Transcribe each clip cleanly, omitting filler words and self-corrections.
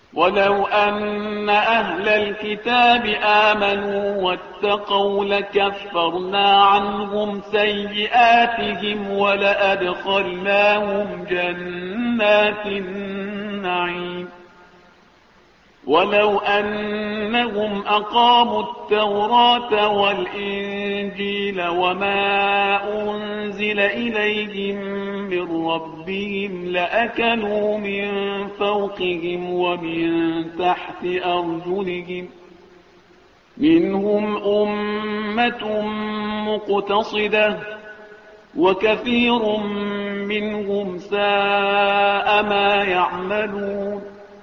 ولو أن أهل الكتاب آمنوا واتقوا لكفرنا عنهم سيئاتهم ولأدخلناهم جنات النعيم. ولو أنهم أقاموا التوراة والإنجيل وما أنزل إليهم من ربهم لأكلوا من فوقهم ومن تحت أرجلهم، منهم أمة مقتصدة وكثير منهم ساء ما يعملون.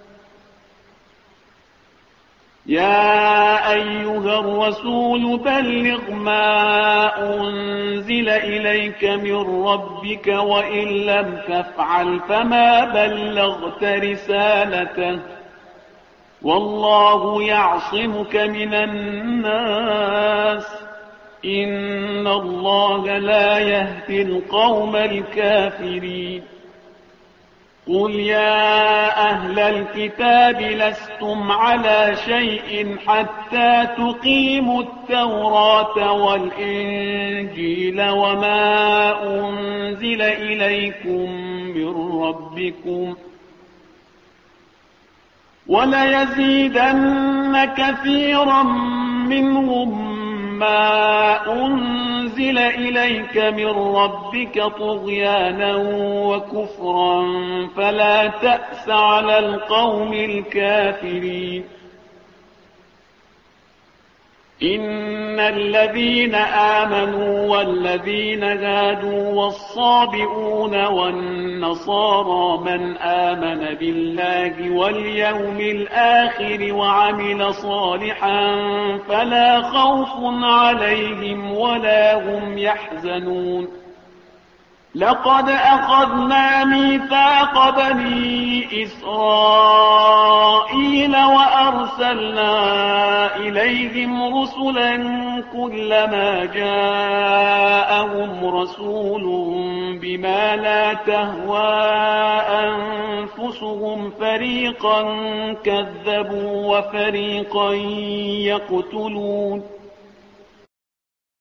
يا أيها الرسول بلغ ما أنزل إليك من ربك وإن لم تفعل فما بلغت رسالته والله يعصمك من الناس إن الله لا يهدي القوم الكافرين. قل يا أهل الكتاب لستم على شيء حتى تقيموا التوراة والإنجيل وما أنزل إليكم من ربكم وليزيدن كثيرا منهم ما أنزل إليك من ربك طغيانا وكفرا فلا تأس على القوم الكافرين. إن الذين آمنوا والذين هادوا والصابئون والنصارى من آمن بالله واليوم الآخر وعمل صالحا فلا خوف عليهم ولا هم يحزنون. لقد أخذنا ميثاق بني إسرائيل وأرسلنا إليهم رسلا كلما جاءهم رسول بما لا تهوى أنفسهم فريقا كذبوا وفريقا يقتلون.